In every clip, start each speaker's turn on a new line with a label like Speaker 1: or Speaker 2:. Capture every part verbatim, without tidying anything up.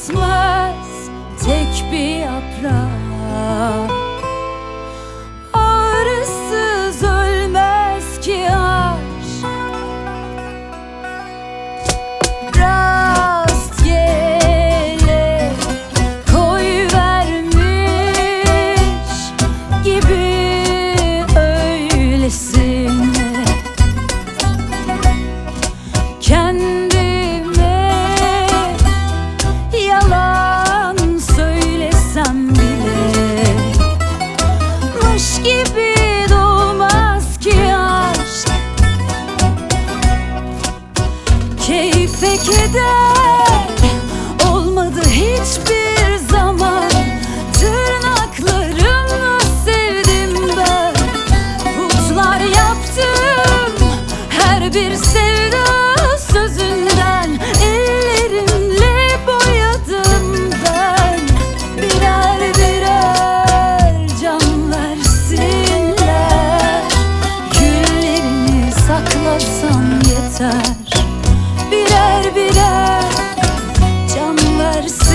Speaker 1: bitmez tek bir yaprak. Ağrısız ölmez ki aşk, rastgele koyvermiş gibi öylesine. Kendime yalan söylesem bile mış gibi doğmaz ki aşk. Keyfe keder olmadı hiçbir zaman. Tırnaklarımla sevdim ben, putlar yaptım her bir sevda sözünden. Ellerimle boyadım ben, birer birer can versinler. Güllerini saklasam yeter, birer birer can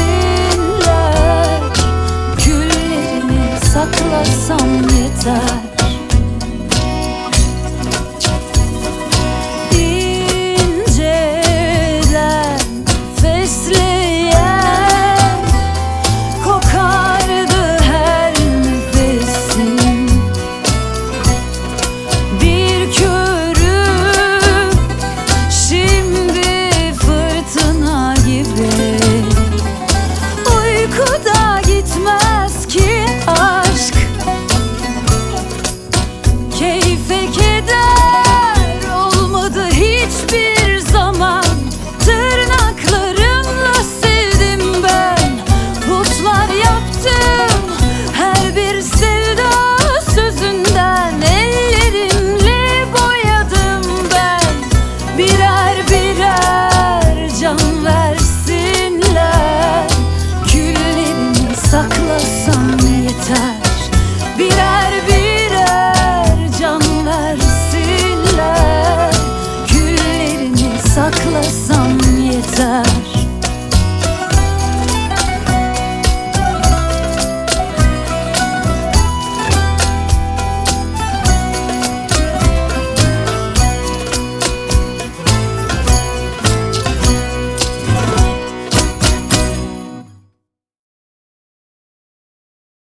Speaker 1: versinler. Güllerini saklasam yeter.